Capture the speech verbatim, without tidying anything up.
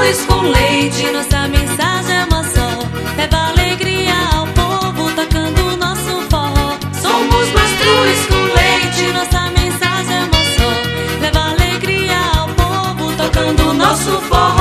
mastruz com leite, nossa mensagem é uma só. Leva alegria ao povo, tocando o nosso forró. Somos mastruz com leite, nossa mensagem é uma só. Leva alegria ao povo, tocando o nosso forró.